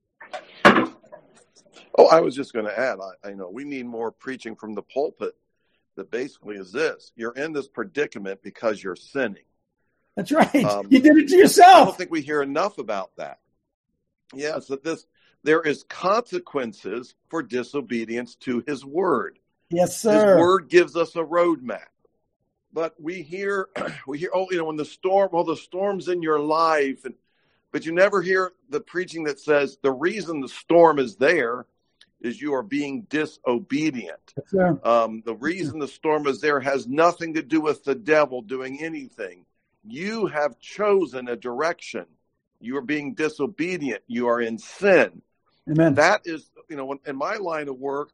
Oh, I was just going to add, I know we need more preaching from the pulpit that basically is this. You're in this predicament because you're sinning. That's right. You did it to yourself. I don't think we hear enough about that. Yes, there is consequences for disobedience to his word. Yes, sir. His word gives us a roadmap. But we hear, when the storm's in your life, but you never hear the preaching that says the reason the storm is there is you are being disobedient. Yes, sir. The reason the storm is there has nothing to do with the devil doing anything. You have chosen a direction. You are being disobedient. You are in sin. Amen. That is, in my line of work,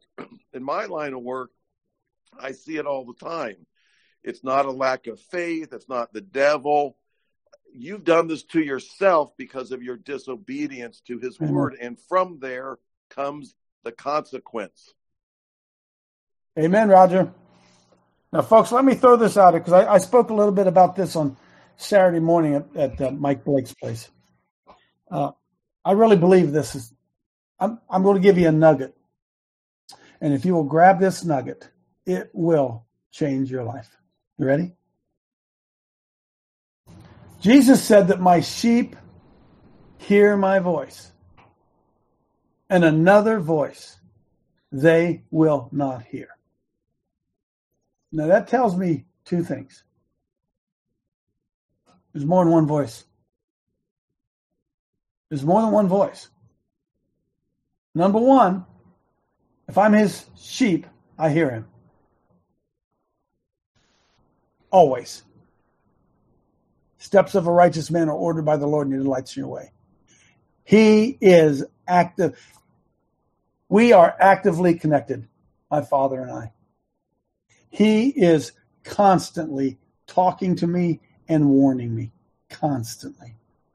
I see it all the time. It's not a lack of faith. It's not the devil. You've done this to yourself because of your disobedience to his word. And from there comes the consequence. Amen, Roger. Now, folks, let me throw this out because I spoke a little bit about this on Saturday morning at Mike Blake's place. I really believe this is, I'm going to give you a nugget. And if you will grab this nugget, it will change your life. You ready? Jesus said that my sheep hear my voice, and another voice they will not hear. Now that tells me two things. There's more than one voice. There's more than one voice. Number one, if I'm his sheep, I hear him. Always. Steps of a righteous man are ordered by the Lord, and he delights in your way. He is active. We are actively connected, my Father and I. He is constantly talking to me and warning me. Constantly.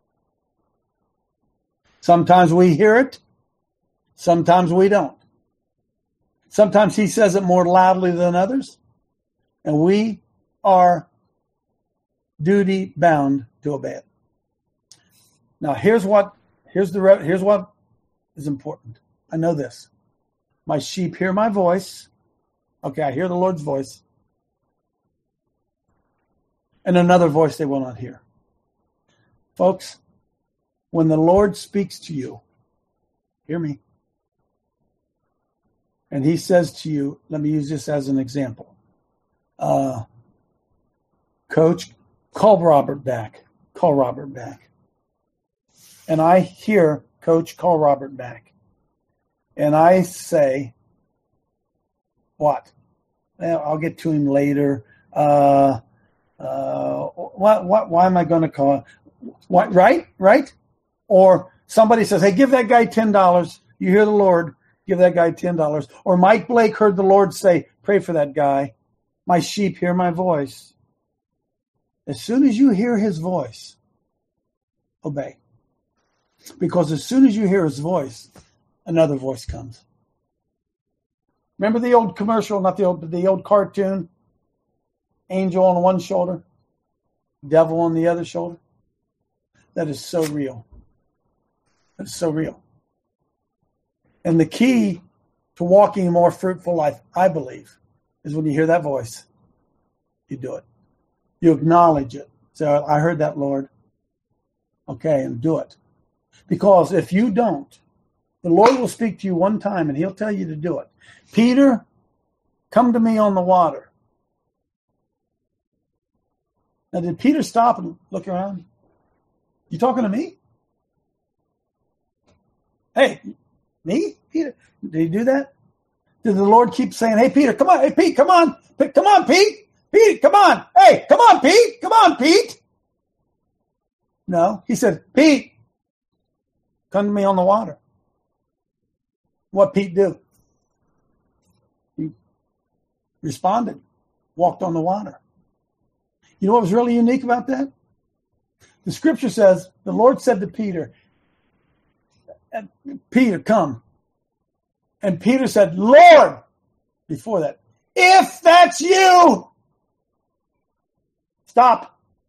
Sometimes we hear it. Sometimes we don't. Sometimes he says it more loudly than others. And we are duty bound to obey it. Now, here's what is important. I know this. My sheep hear my voice. Okay, I hear the Lord's voice. And another voice they will not hear. Folks, when the Lord speaks to you, hear me. And he says to you, let me use this as an example. Coach, call Robert back. Call Robert back. And I hear, Coach, call Robert back. And I say, what? Well, I'll get to him later. Why am I going to call? What? Right? Or somebody says, hey, give that guy $10. You hear the Lord, give that guy $10. Or Mike Blake heard the Lord say, pray for that guy. My sheep hear my voice. As soon as you hear his voice, obey. Because as soon as you hear his voice, another voice comes. Remember the old commercial, not the old cartoon? Angel on one shoulder, devil on the other shoulder. That is so real. That is so real. And the key to walking a more fruitful life, I believe, is when you hear that voice, you do it. You acknowledge it. So I heard that, Lord. Okay, and do it. Because if you don't, the Lord will speak to you one time and he'll tell you to do it. Peter, come to me on the water. Now, did Peter stop and look around? You talking to me? Hey, me, Peter? Did he do that? Did the Lord keep saying, hey, Peter, come on. Hey, Pete, come on. Come on, Pete. Pete, come on. Hey, come on, Pete. Come on, Pete. No, he said, Pete, come to me on the water. What Pete do? He responded, walked on the water. You know what was really unique about that? The scripture says, the Lord said to Peter, Peter, come. And Peter said, Lord, before that, if that's you, stop.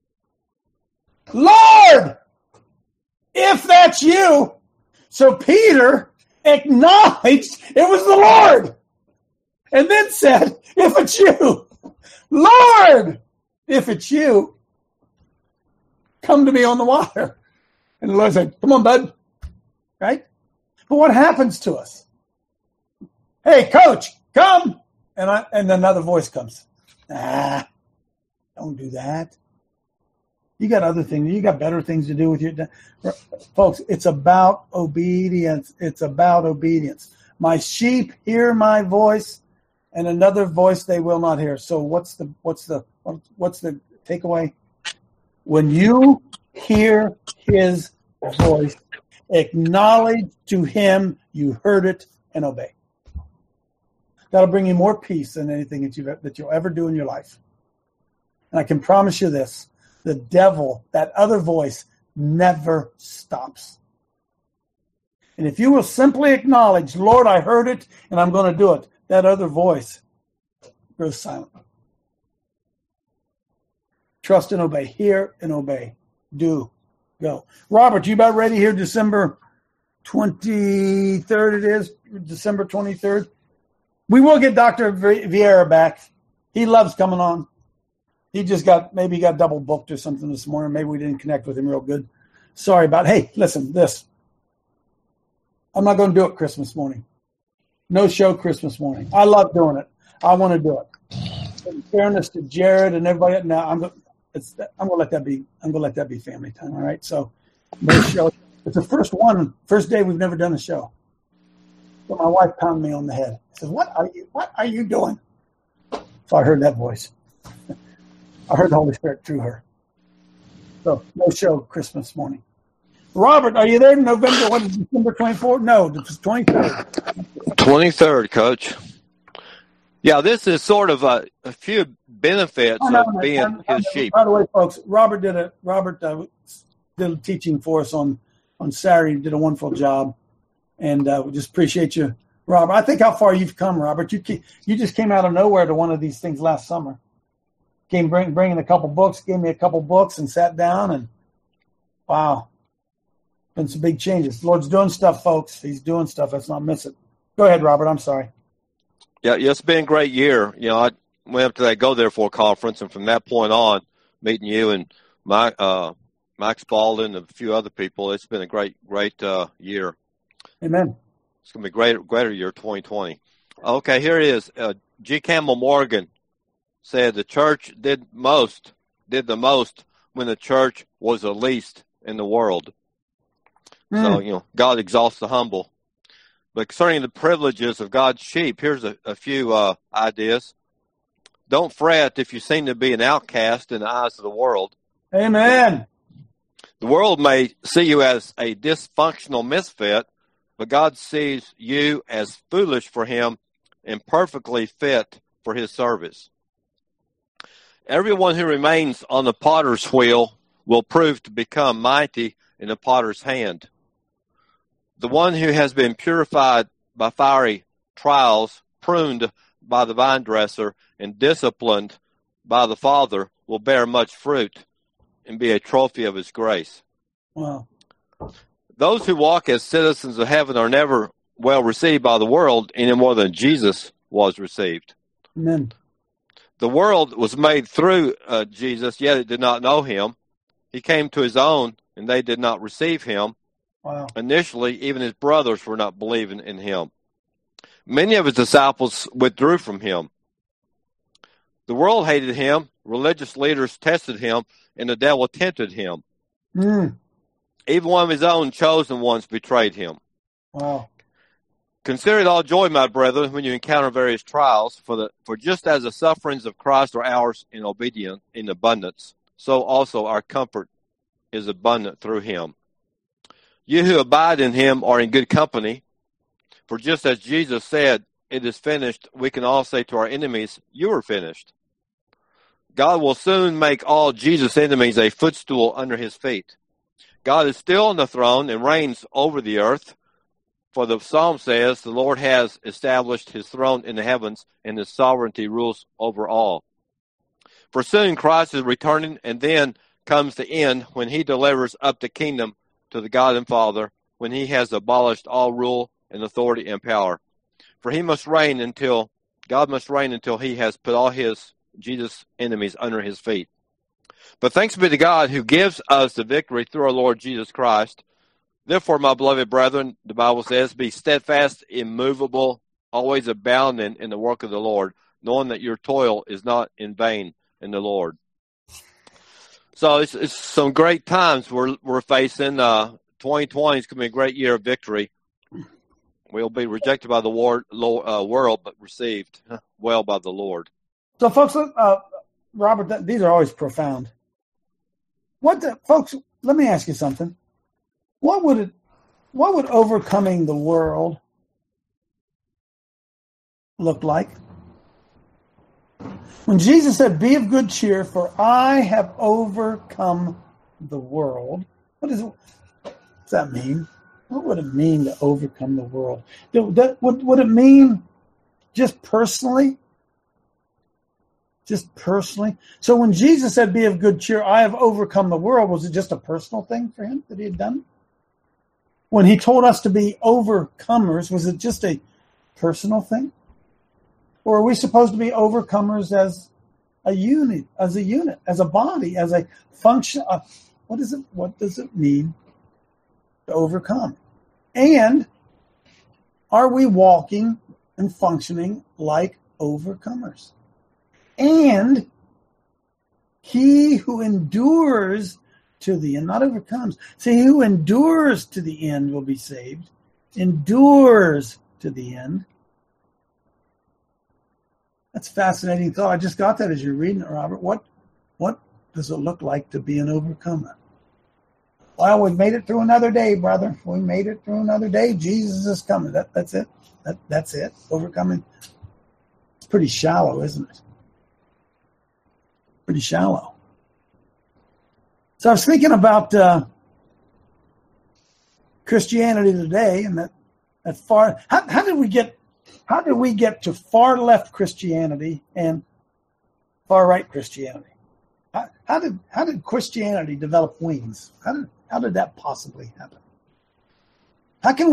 Lord, if that's you. So Peter acknowledged it was the Lord and then said, if it's you, Lord, if it's you, come to me on the water. And the Lord said, come on, bud. Right? But what happens to us? Hey, coach, come. And another voice comes. Don't do that. You got other things. You got better things to do with your folks. It's about obedience. It's about obedience. My sheep hear my voice, and another voice they will not hear. So what's the takeaway? When you hear his voice, acknowledge to him you heard it and obey. That'll bring you more peace than anything that you'll ever do in your life. And I can promise you this. The devil, that other voice, never stops. And if you will simply acknowledge, Lord, I heard it, and I'm going to do it, that other voice goes silent. Trust and obey. Hear and obey. Do. Go. Robert, you about ready here December 23rd it is? December 23rd? We will get Dr. Vieira back. He loves coming on. He just got double booked or something this morning. Maybe we didn't connect with him real good. Sorry about it. Hey, listen, this. I'm not going to do it Christmas morning. No show Christmas morning. I love doing it. I want to do it. In fairness to Jared and everybody, now I'm going to let that be. I'm going to let that be family time. All right. So no show. It's the first day we've never done a show. So my wife pounded me on the head. Says, "What are you doing?" So I heard that voice. I heard the Holy Spirit through her. So no show Christmas morning. Robert, are you there? November, what is December 24th? No, it's 23rd. 23rd, Coach. Yeah, this is sort of a few benefits of being his sheep. By the way, folks, Robert did a teaching for us on Saturday. Did a wonderful job, and we just appreciate you, Robert. I think how far you've come, Robert. You just came out of nowhere to one of these things last summer. Came bringing a couple books, gave me a couple books, and sat down, and wow, been some big changes. The Lord's doing stuff, folks. He's doing stuff. Let's not miss it. Go ahead, Robert. I'm sorry. Yeah, it's been a great year. You know, I went up to that Go Therefore conference, and from that point on, meeting you and Mike Spalding and a few other people, it's been a great year. Amen. It's going to be a greater year, 2020. Okay, here it is. G. Campbell Morgan said the church did the most when the church was the least in the world. So, God exalts the humble. But concerning the privileges of God's sheep, here's a few ideas. Don't fret if you seem to be an outcast in the eyes of the world. Amen. The world may see you as a dysfunctional misfit, but God sees you as foolish for him and perfectly fit for his service. Everyone who remains on the potter's wheel will prove to become mighty in the potter's hand. The one who has been purified by fiery trials, pruned by the vine dresser, and disciplined by the Father will bear much fruit and be a trophy of his grace. Wow. Those who walk as citizens of heaven are never well received by the world any more than Jesus was received. Amen. The world was made through Jesus, yet it did not know him. He came to his own, and they did not receive him. Wow. Initially, even his brothers were not believing in him. Many of his disciples withdrew from him. The world hated him, religious leaders tested him, and the devil tempted him. Even one of his own chosen ones betrayed him. Wow. Consider it all joy, my brethren, when you encounter various trials, for just as the sufferings of Christ are ours in obedience, in abundance, so also our comfort is abundant through him. You who abide in him are in good company, for just as Jesus said, it is finished, we can all say to our enemies, you are finished. God will soon make all Jesus' enemies a footstool under his feet. God is still on the throne and reigns over the earth. For the psalm says, the Lord has established his throne in the heavens, and his sovereignty rules over all. For soon Christ is returning, and then comes the end when he delivers up the kingdom to the God and Father, when he has abolished all rule and authority and power. For God must reign until he has put all his, Jesus' enemies under his feet. But thanks be to God who gives us the victory through our Lord Jesus Christ. Therefore, my beloved brethren, the Bible says, be steadfast, immovable, always abounding in the work of the Lord, knowing that your toil is not in vain in the Lord. So it's some great times we're facing. 2020 is going to be a great year of victory. We'll be rejected by the world, but received well by the Lord. So, folks, Robert, these are always profound. Folks, let me ask you something. What would overcoming the world look like? When Jesus said, be of good cheer, for I have overcome the world. What does that mean? What would it mean to overcome the world? Would it mean just personally? Just personally? So when Jesus said, be of good cheer, I have overcome the world, was it just a personal thing for him that he had done? When he told us to be overcomers, was it just a personal thing? Or are we supposed to be overcomers as a unit, as a body, as a function? What does it mean to overcome? And are we walking and functioning like overcomers? And he who endures to the end, not overcomes. See, who endures to the end will be saved. Endures to the end. That's a fascinating thought. I just got that as you're reading it, Robert. What does it look like to be an overcomer? Well, we made it through another day, brother. We made it through another day. Jesus is coming. That's it. That's it. Overcoming. It's pretty shallow, isn't it? Pretty shallow. So I was thinking about Christianity today, and that far. How did we get to far left Christianity and far right Christianity? How did Christianity develop wings? How did that possibly happen? How can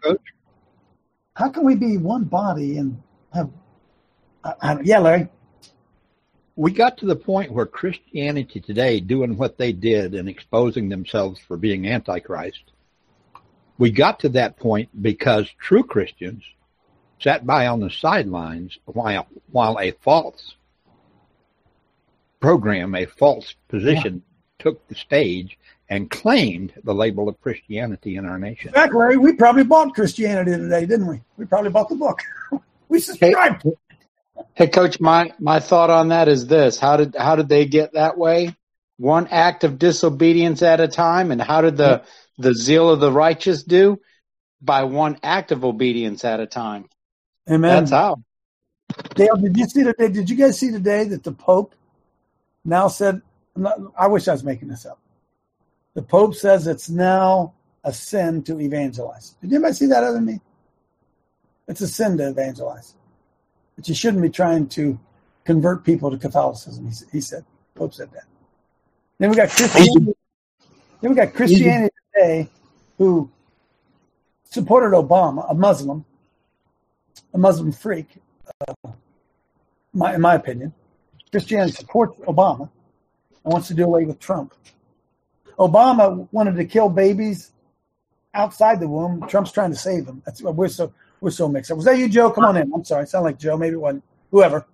we be one body and have? Yeah, Larry. We got to the point where Christianity today, doing what they did and exposing themselves for being Antichrist, we got to that point because true Christians sat by on the sidelines while a false program, a false position took the stage and claimed the label of Christianity in our nation. In fact, Larry, we probably bought Christianity today, didn't we? We probably bought the book. We subscribed. Hey, Coach, my thought on that is this. How did they get that way? One act of disobedience at a time. And how did the zeal of the righteous do? By one act of obedience at a time. Amen. That's how. Dale, did you guys see today that the Pope now said, I wish I was making this up. The Pope says it's now a sin to evangelize. Did anybody see that other than me? It's a sin to evangelize. But you shouldn't be trying to convert people to Catholicism, he said. Pope said that. Then we got Christianity today who supported Obama, a Muslim freak, in my opinion. Christianity supports Obama and wants to do away with Trump. Obama wanted to kill babies outside the womb. Trump's trying to save them. We're so mixed up. Was that you, Joe? Come on in. I'm sorry. I sound like Joe. Maybe it wasn't. Whoever.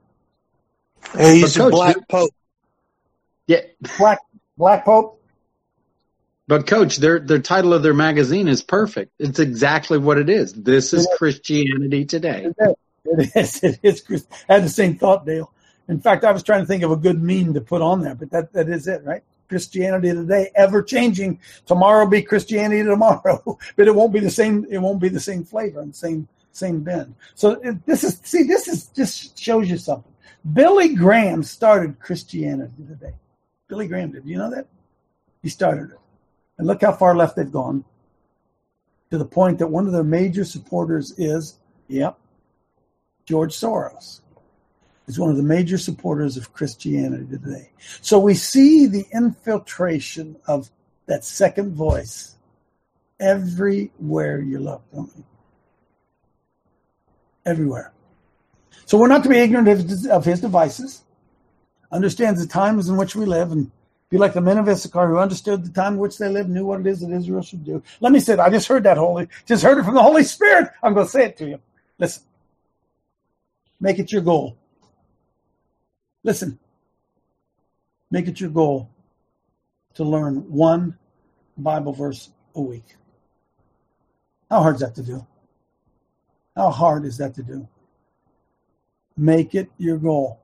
Hey, he's a black pope. Yeah. Black pope? But Coach, their title of their magazine is perfect. It's exactly what it is. This is Christianity Today. It is. I had the same thought, Dale. In fact, I was trying to think of a good meme to put on there, but that is it, right? Christianity Today, ever changing. Tomorrow will be Christianity tomorrow, but it won't be the same. It won't be the same flavor and same bend. So this is just shows you something. Billy Graham started Christianity Today. Billy Graham did. You know that? He started it. And look how far left they've gone, to the point that one of their major supporters is, George Soros is one of the major supporters of Christianity Today. So we see the infiltration of that second voice everywhere you look, don't we? Everywhere. So we're not to be ignorant of his devices, understands the times in which we live, and be like the men of Issachar who understood the time in which they lived, knew what it is that Israel should do. Let me say it. I just heard just heard it from the Holy Spirit. I'm going to say it to you. Listen. Make it your goal. Listen. Make it your goal to learn one Bible verse a week. How hard is that to do? How hard is that to do? Make it your goal.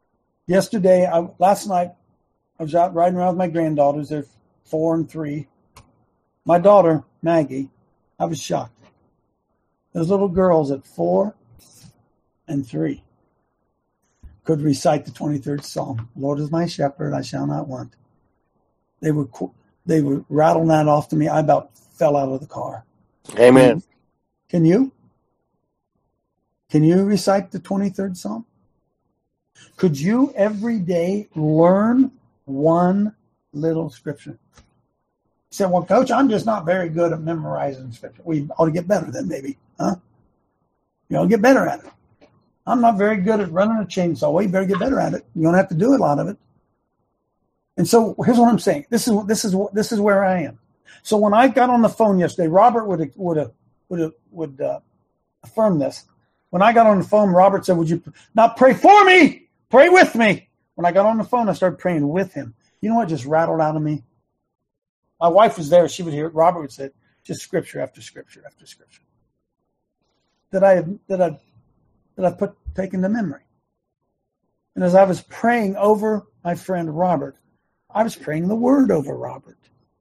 Last night, I was out riding around with my granddaughters. They're 4 and 3. My daughter, Maggie, I was shocked. Those little girls at 4 and 3 could recite the 23rd Psalm. Lord is my shepherd, I shall not want. They were rattling that off to me. I about fell out of the car. Amen. Can you? Can you recite the 23rd Psalm? Could you every day learn one little scripture? You said, well, Coach, I'm just not very good at memorizing scripture. We ought to get better then, maybe. Huh? You ought to get better at it. I'm not very good at running a chainsaw. Well, you better get better at it. You don't have to do a lot of it. And so here's what I'm saying. This is where I am. So when I got on the phone yesterday, Robert would affirm this. When I got on the phone, Robert said, would you not pray for me? Pray with me. When I got on the phone, I started praying with him. You know what just rattled out of me? My wife was there. She would hear it. Robert would say, just scripture after scripture after scripture that I've taken to memory. And as I was praying over my friend Robert, I was praying the word over Robert.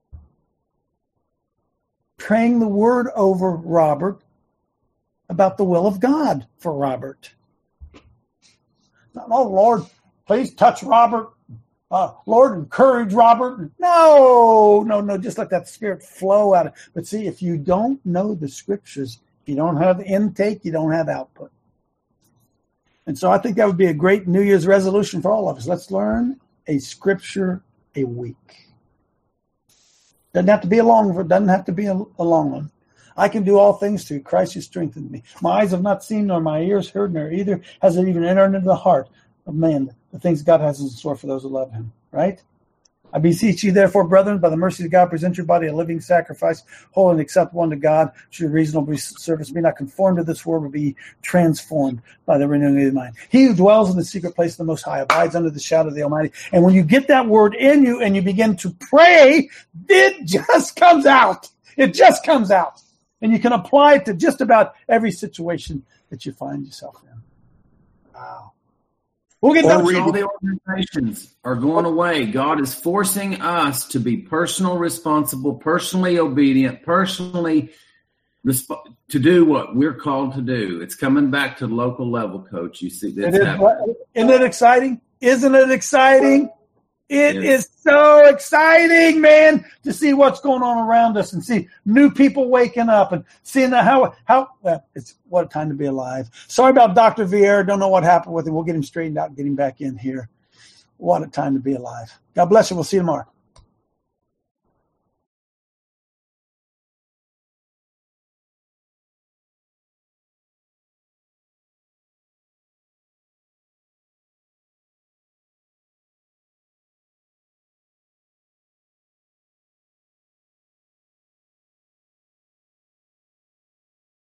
Praying the word over Robert about the will of God for Robert. Not, oh, Lord, please touch Robert. Lord, encourage Robert. No. Just let that spirit flow out. But see, if you don't know the scriptures, you don't have intake, you don't have output. And so I think that would be a great New Year's resolution for all of us. Let's learn a scripture a week. Doesn't have to be a long one. I can do all things through Christ who strengthens me. My eyes have not seen, nor my ears heard, nor either has it even entered into the heart of man the things God has in store for those who love him. Right? I beseech you, therefore, brethren, by the mercy of God, present your body a living sacrifice, holy and acceptable unto God, which is your reasonable service. Be not conformed to this world, but be transformed by the renewing of the mind. He who dwells in the secret place of the Most High abides under the shadow of the Almighty. And when you get that word in you and you begin to pray, it just comes out. It just comes out. And you can apply it to just about every situation that you find yourself in. Wow. We'll get all the organizations are going away. God is forcing us to be personal responsible, personally obedient, personally to do what we're called to do. It's coming back to the local level, Coach. You see this happening. Isn't it exciting? Isn't it exciting? It is so exciting, man, to see what's going on around us and see new people waking up and seeing it's what a time to be alive. Sorry about Dr. Vieira. Don't know what happened with him. We'll get him straightened out and get him back in here. What a time to be alive. God bless you. We'll see you tomorrow.